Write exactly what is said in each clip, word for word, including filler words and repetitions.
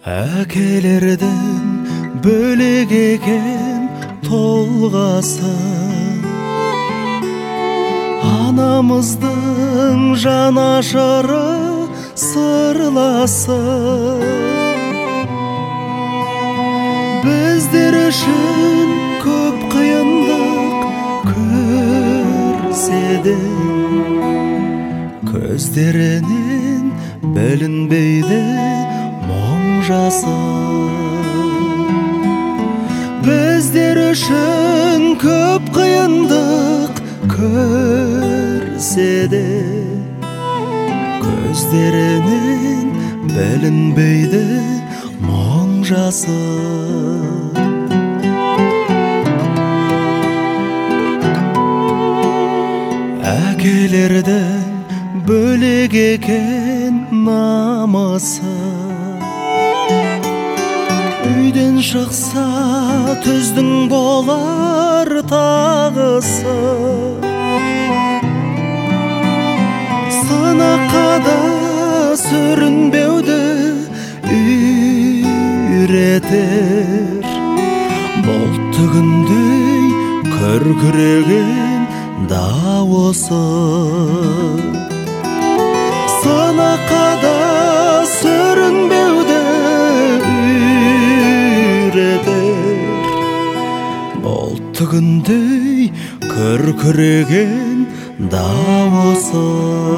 Әкелердің бөлек екен толғасы, анамыздың жанашыры сырласы. Біздер үшін көп қиындық көрседі, көздерінен білінбейді мұң жасы. Біздер үшін көп қиындық көрседі, көздерінен білінбейді мұң жасы. Әкелердің бөлек екен намысы, үйден шықса түздің болар тағысы. Сынаққа да сүрінбеуді үйретер, бұлтты күндей күркіреген дауысы. Сынаққа да сүрінбеуді үйретер, бұлтты күндей күркіреген дауысы.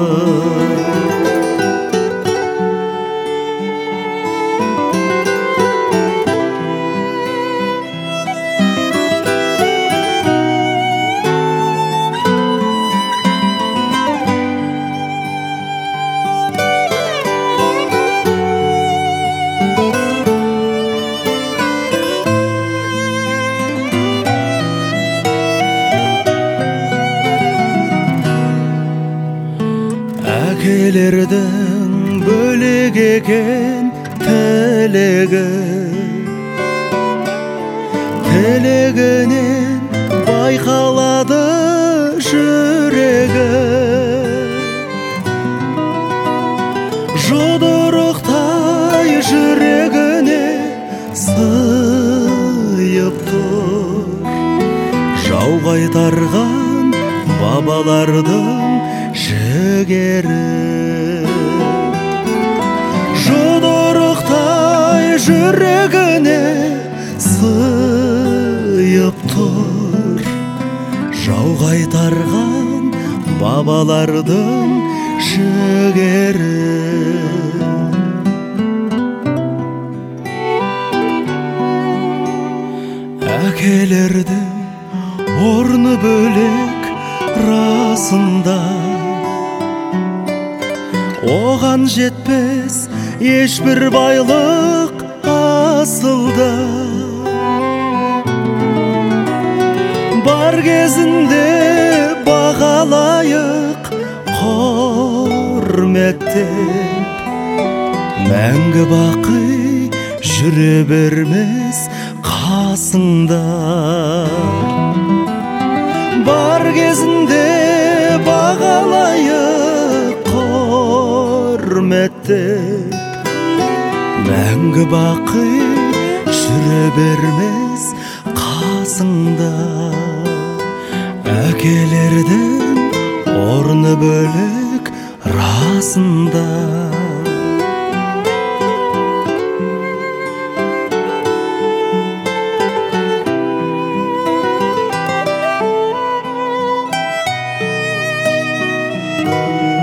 Әкелердің бөлек екен тілегі, тілегінен байқалады жүрегі. Жұдырықтай жүрегіне сыйып тұр, жау қайтарған бабалардың жігері. Жұдырықтай жүрегіне сыйып тұр, жау қайтарған бабалардың жігері. Әкелердің орны бөлек расында, оған жетпес ешбір байлық асылда. Бар кезінде бағалайық құрметтеп, мәңгі бақи жүре бермес қасыңда. Бар кезінде бағалайық құрметтеп, мәңгі бақи жүре бермес қасыңда. Әкелердің орны бөлек расында. Thank you.